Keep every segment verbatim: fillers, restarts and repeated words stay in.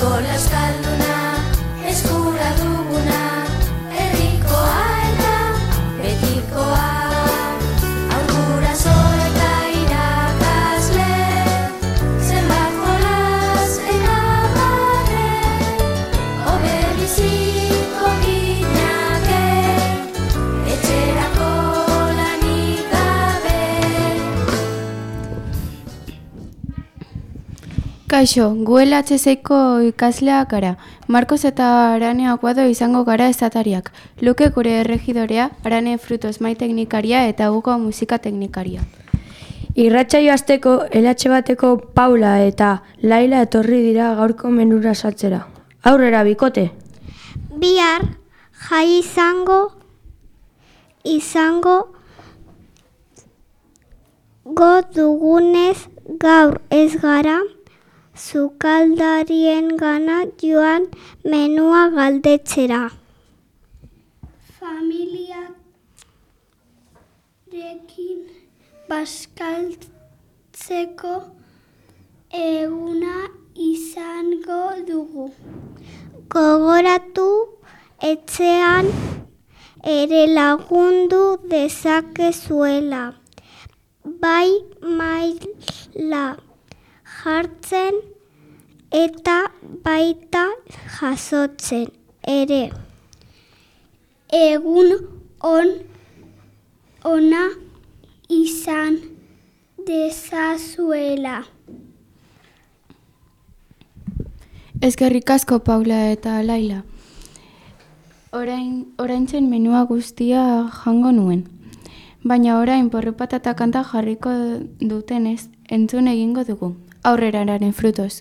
Futbola euskalduna, eskura duguna, herrikoa eta betikoa. Haur guraso eta irakasle, zenbat jolas eta barre, hobe biziko ginake, etxerako lanik gabe. Kaixo, gu L H Zko ikasleak gara. Markos eta Arane Aguado izango gara esatariak. Luke gure erregidorea, Arane Frutos mai teknikaria eta Hugo musika teknikaria. Irratsaio hasteko L H bateko Paula eta Laila etorri dira gaurko menura saltzera. Aurrera bikote. Bihar jai izango izango go dugunez gaur ez gara sukaldarien gana joan menua galdetzera. Familiarekin bazkaltzeko eguna izango dugu. Gogoratu etxean ere lagundu dezakezuela. Bai maila jartzen eta baita jasotzen ere. Egun on ona izan dezazuela. Eskerrik asko Paula eta Laila. Orain, oraintzen menua guztia jango nuen. Baina orain porru patata kanta jarriko dutenez entzun egingo dugu. Aurrera Arane Frutos.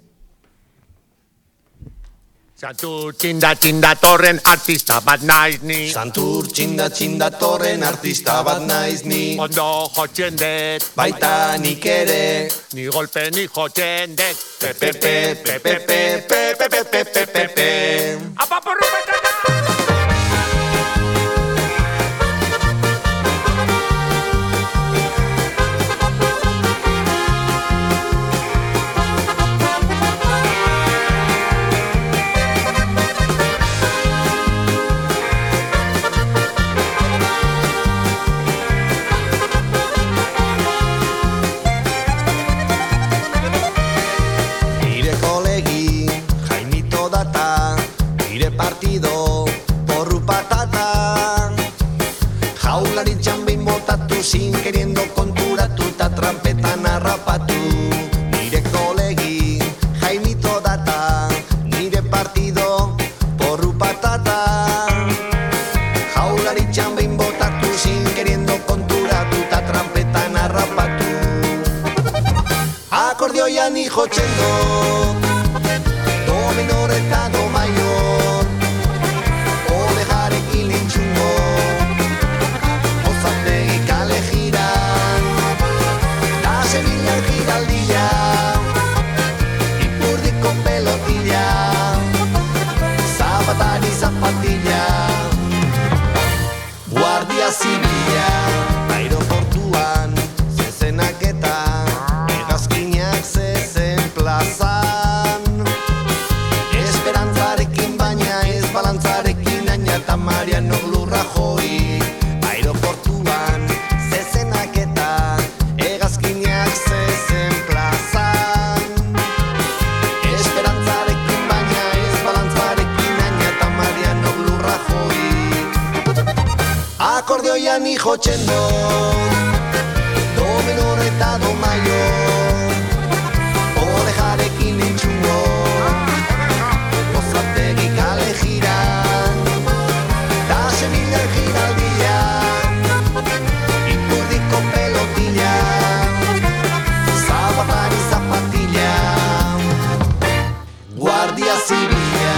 Santur txinda txinda torren artista bat naiz ni. Santur txinda txinda torren artista bat naiz ni. Ondo jotzen dut, Baita nik ere. ni golpe ni jotzen dut. Pepe pepe pepe pepe pepe pepe pepe. Apa porru patata! Nire kolegi Jaimito data, nire partido porru patata. Jaularitzan behin botatu zin queriendo konturatu ta trampetan harrapatu. Nire kolegi Jaimito data, nire partido porru patata. Jaularitzan behin botatu zin queriendo konturatu ta trampetan harrapatu. Akordioian jotzen do, do menor eta do mayor, orejarekin lintxungo, Ozategi kale jiran, da Sevillan giraldia, Ipurdiko pelotilla, Zapatari zapatilla, Guardia Zibila, aeroportuan, zezenak eta hegazkinak zezen plazan. Esperantzarekin baina ez balantzarekin aina eta Mariano Rajoy. Aeroportuan, zezenak eta hegazkinak zezen plazan. Esperantzarekin baina ez balantzarekin aina eta Mariano Rajoy. Akordioian jotzen do, do menor eta do mayor, orejarekin lintxungo, Ozategi kale jiran, da Sevillan giraldia, Ipurdiko pelotilla, Zapatari zapatilla, Guardia Zibila.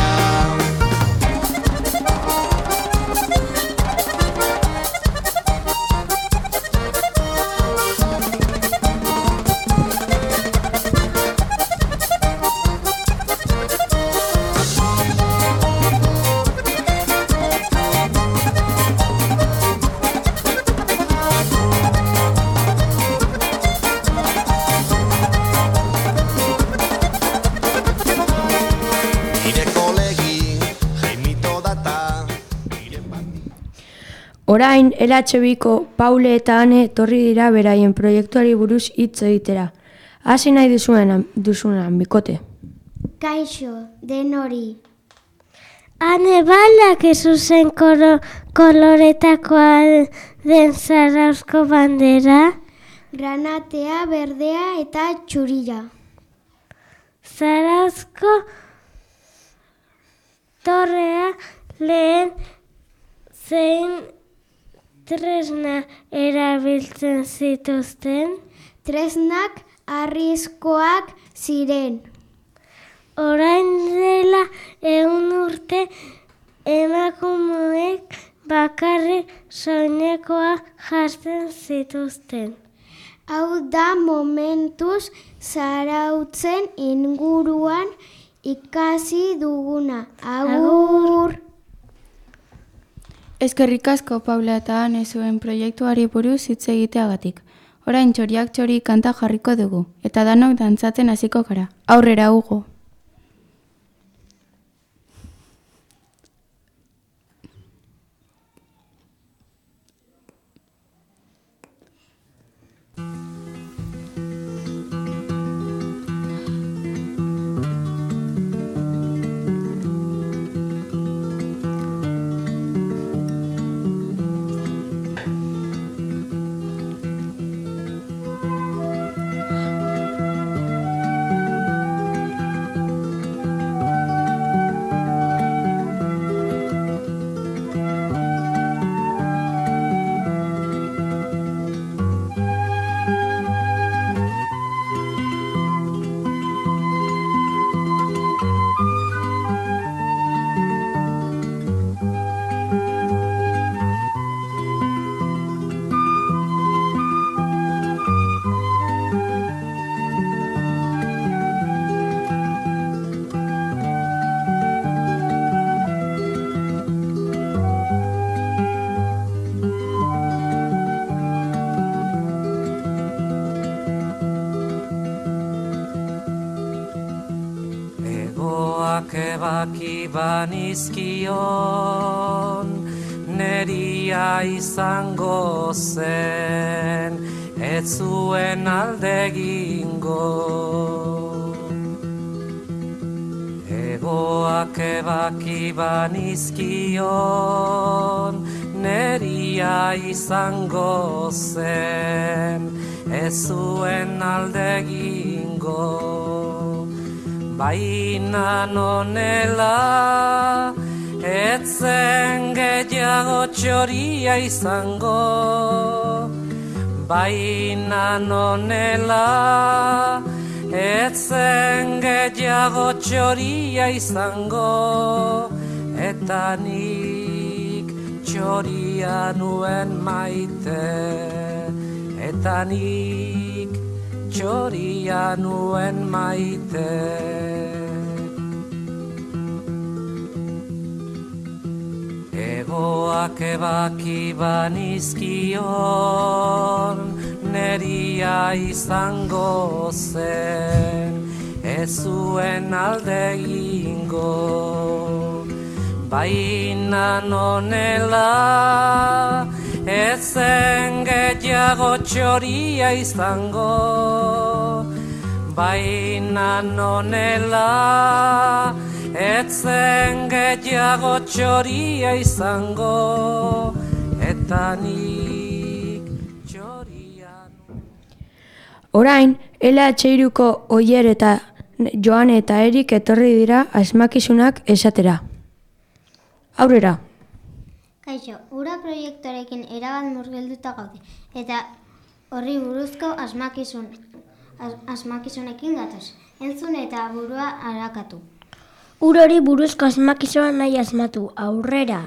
Orain, L H Biko Paule eta Ane etorri dira beraien proiektuari buruz hitz egitera. Hasi nahi duzuenan, duzuenan, bikote. Kaixo, denori. Ane balak ezuzen kolo, koloretakoa den Zarauzko bandera? Granatea, berdea eta txurila. Zarauzko torrea lehen zein tresna erabiltzen zituzten? Tresnak arrizkoak ziren. Orain dela ehun urte emakumeek bakarrik soinekoa jartzen zituzten. Hau da momentuz zarautzen inguruan ikasi duguna. Agur! Eskerrik asko Paula eta Ane zuen proiektuari buruz hitz egiteagatik. Orain txoriak txori kanta jarriko dugu, eta danok dantzatzen hasiko gara. Aurrera, Hugo! Ebaki banizkion, neria izango zen, ez zuen aldegingo. Egoak ebaki banizkion, neria izango zen, ez zuen aldegingo. Baina nonela, etzen gehiago txoria izango. Baina nonela, etzen gehiago txoria izango. Eta nik txoria nuen maite, eta nik txoria nuen maite. Egoak ebaki banizkion, neria izango zen, ez zuen aldegingo. Baina nonela, etzen gehiago txoria izango. Baina nonela, etzen gehiago txoria izango. Eta nik txoria... Orain, L H Hiruko Oier eta Joane eta Erik etorri dira asmakizunak esatera. Aurrera! Kaixo, ura proiektuarekin erabat murgilduta gaude, eta horri buruzko asmakizun, as, asmakizunekin gatoz. Entzun eta burua arakatu. Urori buruzko asmakizuna nahi asmatu, aurrera.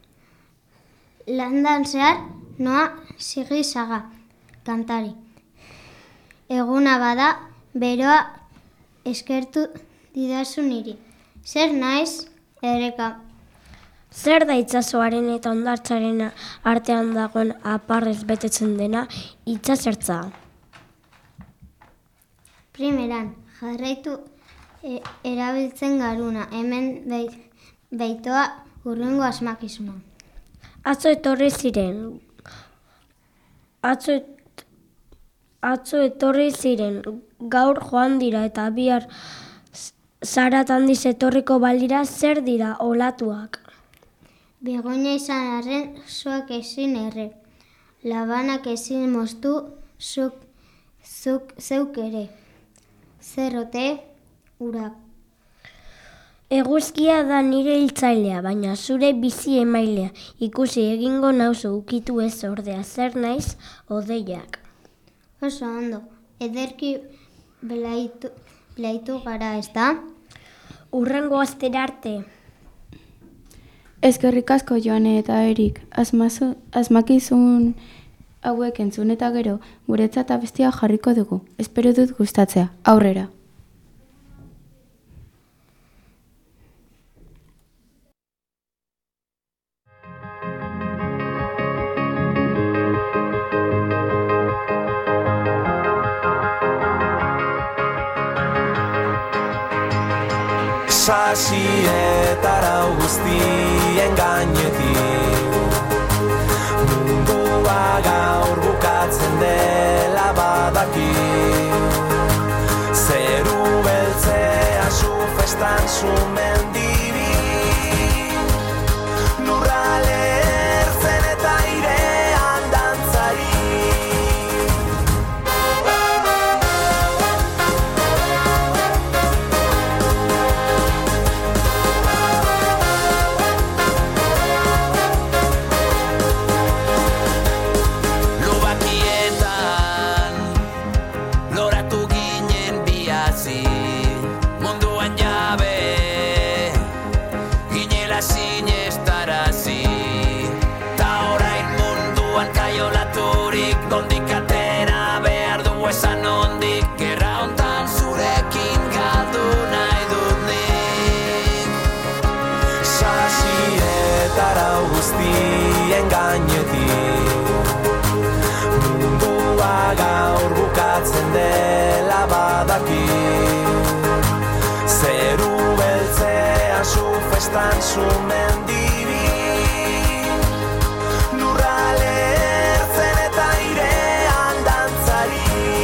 Landan zehar, noa sigizaga, kantari. Eguna bada, beroa eskertu didazu niri. Zer naiz, Ereka? Zer da itsasoaren eta hondartzaren artean dagoen aparrez betetzen dena itsasertza? Primeran, jarraitu e, erabiltzen garuna, hemen beit, beitoa urrengo asmakizuna. Atzo etorri ziren. Atzo, et, atzo etorri ziren. Gaur joan dira eta bihar zarat handiz etorriko balira zer dira olatuak. Begoña izan arren, zuak ezin erre. Labanak ezin moztu, zuk, zuk zeuk ere. Zerrote, urak. Eguzkia da nire hiltzailea, baina zure bizi emailea. Ikusi egingo nauzu ukitu ez ordea, zer naiz odeiak. Oso ondo, ederki belaitu, belaitu gara, ez da? Urrengo astera arte. Eskerrik asko Joane eta Erik, asmazu, asmakizun hauek entzun eta gero, guretzat abestia jarriko dugu. Espero dut gustatzea. Aurrera! Sasietara guztien gainetik mundua gaur bukatzen dela badaki zeru beltzea zu festan zu mendibi lurrale ertzen eta airean dantzari guztien gainetik mundua gaur bukatzen dela badaki zeru beltzea zu festan zu mendibi lurrale ertzen eta airean dantzari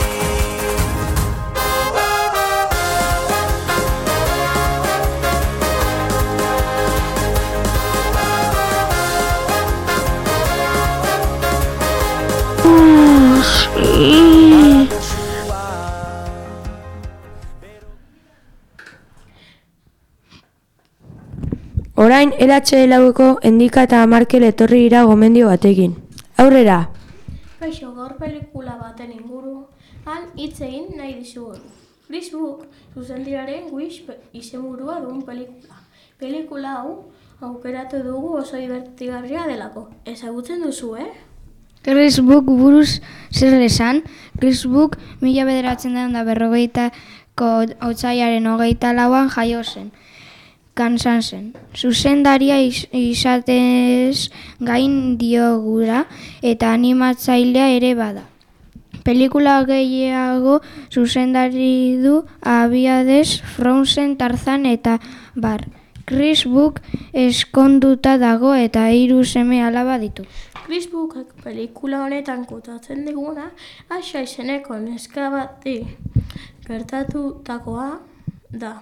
Orain L H laueko Endika eta Markel etorri dira gomendio batekin. Aurrera! Kaixo, gaur pelikula baten inguruan hitz egin nahi dizugu. Chris Book zuzendiaren Wish izenburua duen pelikula. Pelikula hau aukeratu dugu oso divertigarria delako. Ezagutzen duzu, eh? Chris Book buruz zer esan? Chris Book mila bederatzen da berrogeitako otsailaren hogeita lauan jaio zen. Kansasen. Zuzendaria is, izatez gain diogura eta animatzailea ere bada. Pelikula gehiago zuzendari du Abiadez, Frozen, Tarzan eta bar. Chris Book eskonduta dago eta hiru seme alaba ditu. Chris Bookek pelikula honetan kontatzen diguna Axa izeneko neska bati gertatutakoa da.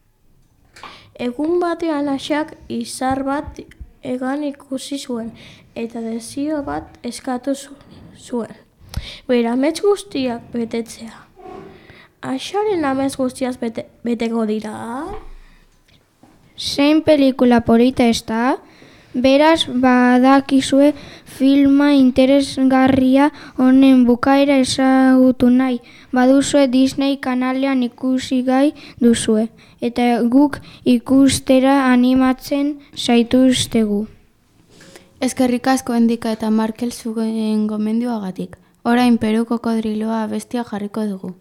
Egun batean Axak izar bat egan ikusi zuen eta desio bat eskatu zuen. Bera amets guztiak betetzea. Axaren amets guztiak bete, beteko dira? Zein pelikula polita ez da? Beraz badakizue filma interesgarria honen bukaera ezagutu nahi. Baduzue Disney kanalean ikusi gai duzue. Eta guk ikustera animatzen zaituztegu. Eskerrik asko Endika eta Markel zuen gomendioagatik. Orain Peru kokodriloa abestia jarriko dugu.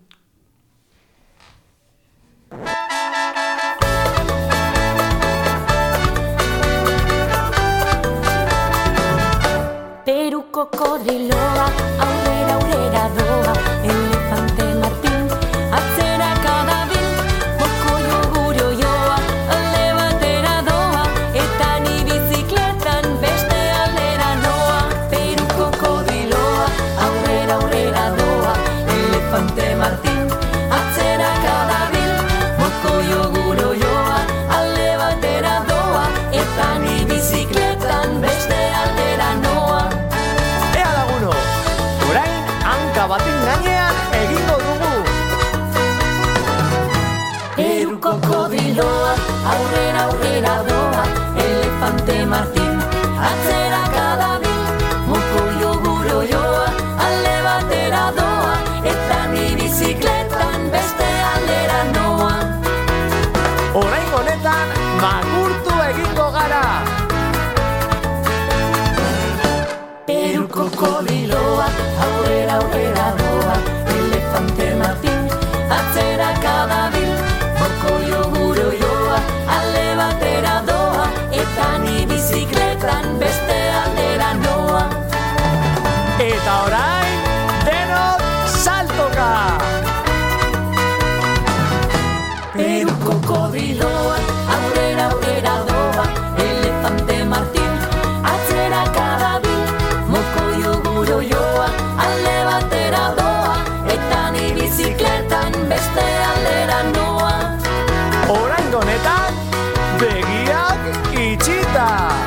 Peru kokodriloa aurrera aurrera doa, elefante Martin atzera kadabil, mokoio guro joa, alde batera doa, eta ni bizikletan beste aldera aurrera doa, elefante Martin, atzera kadabil, mokoio guroioa, alde batera doa, eta ni bizikletan beste aldera noa. Orain honetan, magurtu egingo gara! Peruko kodiloa, aurrera aurrera doa, elefante Martin, atzera kadabil, mokoio guroioa, alde batera doa, eta ni bizikletan beste aldera noa. Eta orain, denok saltoka! Peruko kodiloa, aurrera aurrera doa, elefante Martin, atzera kadabil, mokoio guroioa, alde batera doa, eta ni bizikletan beste aldera noa. Orain honetan, begiak itxita!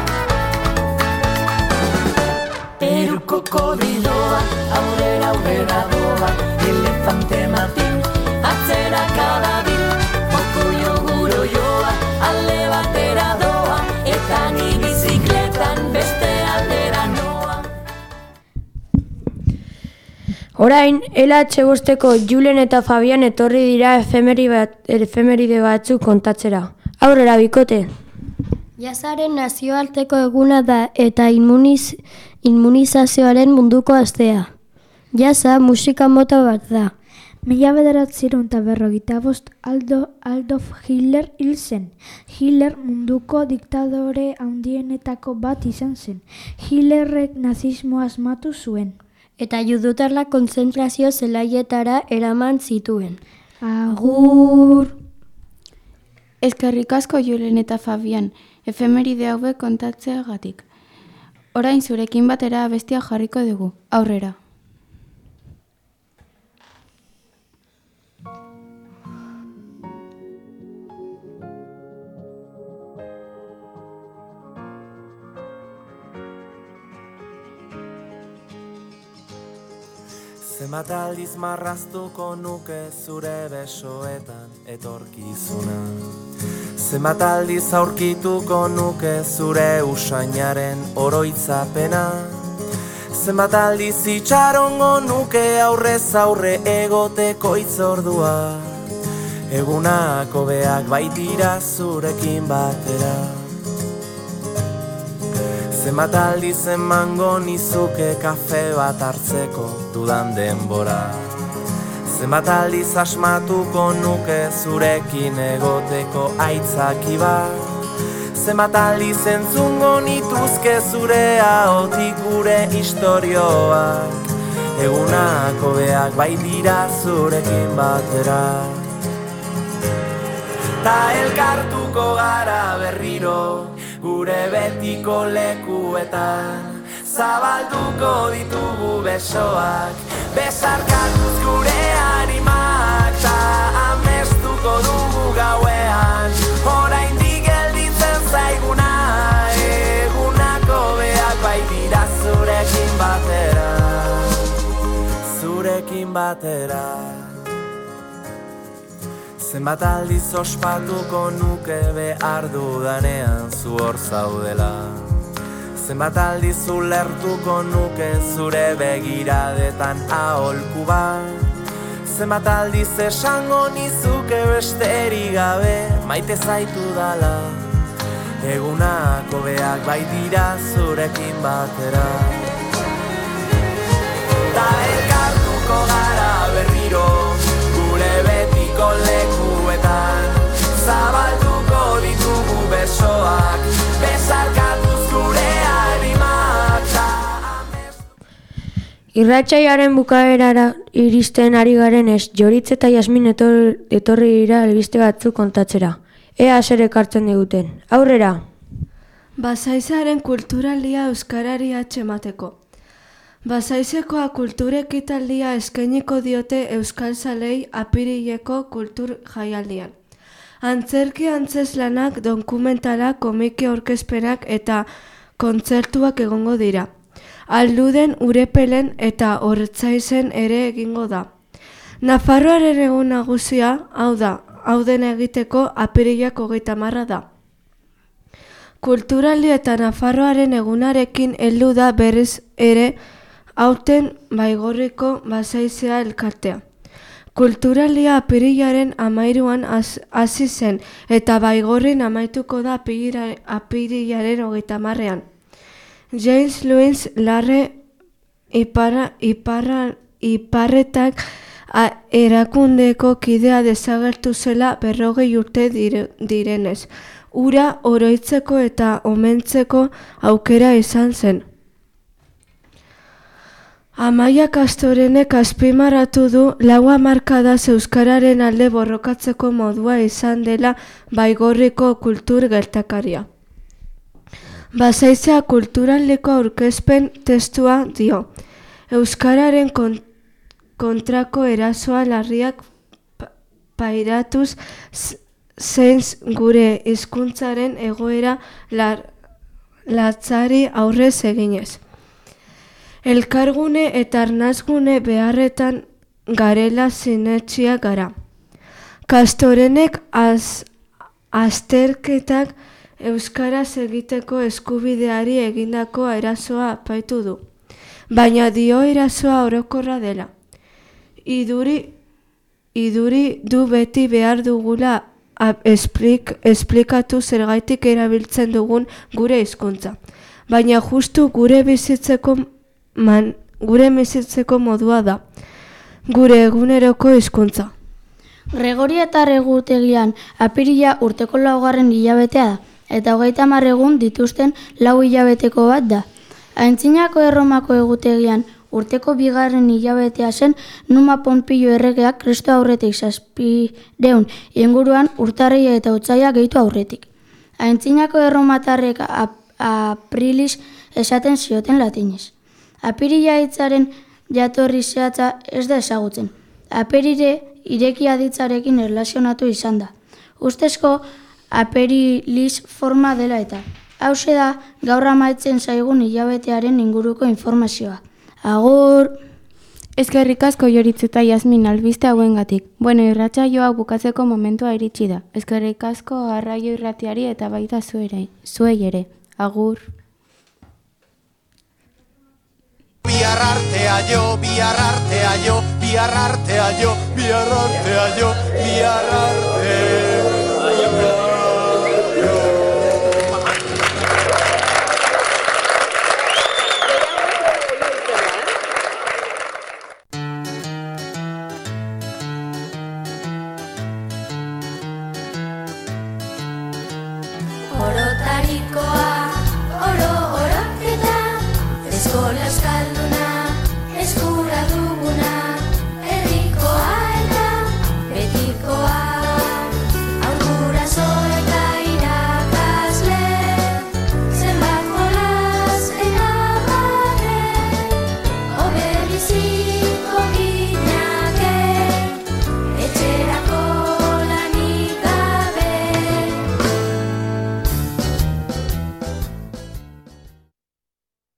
Peruko kodiloa, aurrera aurrera doa, elefante Martin, atzera kadabil, mokoio guroioa, alde batera doa, eta ni bizikletan beste aldera noa. Orain, L H bosteko Julen eta Fabian etorri dira efemeri bat, efemeride batzuk kontatzera. Aurrera, bikote! Jazaren nazioarteko eguna da eta inmuniz, immunizazioaren munduko astea. Jaza musika mota bat da. Mila bederatziehun eta berrogeita bost Aldo, Adolf Hitler hil zen. Hitler munduko diktadore handienetako bat izan zen. Hitlerrek nazismoa asmatu zuen. Eta judutarrak kontzentrazio zelaietara eraman zituen. Agur! Eskerrik asko Julen eta Fabian, efemeride hauek kontatzeagatik. Orain zurekin batera abestia jarriko dugu. Aurrera. Zenbat aldiz marraztuko nuke zure besoetan etorkizuna. Zenbat aldiz aurkituko nuke zure usainaren oroitzapena. Zenbat aldiz itxarongo nuke aurrez aurre egoteko itzordua. Egunak hobeak baitira zurekin batera. Zenbat aldiz emango nizuke kafe bat hartzeko dudan denbora. Zenbat aldiz asmatuko nuke zurekin egoteko aitzaki bat. Zenbat aldiz entzungo nituzke zure ahotik gure istorioak. Egunak hobeak baitira zurekin batera. Ta elkartuko gara berriro gure betiko lekuetan, zabalduko ditugu besoak, besarkatuz gure animak, ta amestuko dugu gauean, oraindik gelditzen zaiguna, egunako beak baitira zurekin batera, zurekin batera. Zenbat aldiz ospatuko nuke behar dudanean zu hor zaudela. Zenbat aldiz ulertuko nuke zure begiradetan aholku bat. Zenbat aldiz esango nizuke besterik gabe maite zaitu dala. Egunak hobeak baitira zurekin batera. Ta elkartuko gara berriro gure betiko lekuetan, zabalduko ditugu besoak, besarkatuz gure animak. Irratsaioaren bukaerara iristen ari garen ez, Joritz eta Jasmin etor, etorri dira albiste batzuk kontatzera. Ea zer ekartzen diguten. Aurrera! Basaizaren kulturaldia euskarari atxemateko. Basaizekoa kultur ekitaldia eskainiko diote euskaltzalei apirileko kultur jaialdian. Antzerki antzeslanak, dokumentalak, komiki aurkezpenak eta kontzertuak egongo dira. Alduden, Urepelen eta Ortzaizen ere egingo da. Nafarroaren egun nagusia, hau da, hau den egiteko apirilak hogeita hamarra da. Kulturaldi eta Nafarroaren egunarekin heldu da berriz ere aurten Baigorriko Basaizea elkartea. Kulturaldia apirilaren amairuan hasi zen eta Baigorrin amaituko da apirilaren hogeita hamarrean. James Louis Larre iparra, iparra, iparretak erakundeko kidea desagertu zela berrogei urte dire, direnez. Ura oroitzeko eta omentzeko aukera izan zen. Amaia Kastorenek azpimarratu du lau hamarkadaz euskararen alde borrokatzeko modua izan dela Baigorriko kultur gertakaria. Basaizea kulturaldeko aurkezpen testua dio. Euskararen kont kontrako erasoa larriak pairatuz zeins gure hizkuntzaren egoera lar latzari aurrez eginez. Elkargune eta arnazgune beharretan garela sinetxia gara. Kastorenek az, azterketak euskaraz egiteko eskubideari egindako erasoa apaitu du. Baina dio erasoa orokorra dela. Iduri, iduri du beti behar dugula esplik, esplikatu zergaitik erabiltzen dugun gure hizkuntza. Baina justu gure bizitzeko Man, gure bizitzeko modua da, gure eguneroko hizkuntza. Gregori eta Regutegian apirila urteko laugarren hilabetea da, eta hogeita hamar egun dituzten lau hilabeteko bat da. Aintzinako Erromako egutegian urteko bigarren hilabetea zen Numa Ponpilio erregeak Kristo aurretik zazpireun inguruan urtarrila eta otsaila gehitu aurretik. Aintzinako erromatarrek ap aprilis esaten zioten latinez. Apirila hitzaren jatorri zehatza ez da ezagutzen. Aperire ireki aditzarekin erlazionatu izan da. Ustezko aperilis forma dela eta. Hauxe da gaur amaitzen zaigun hilabetearen inguruko informazioa. Agur! Eskerrik asko Joritz eta Jasmin albiste hauengatik. Bueno, irratsaioa bukatzeko momentua iritsi da. Eskerrik asko Garraio Irratiari eta baita zuei ere. Agur! Bihar artea jo, bihar artea jo, bihar artea jo, bihar artea jo, bihar artea.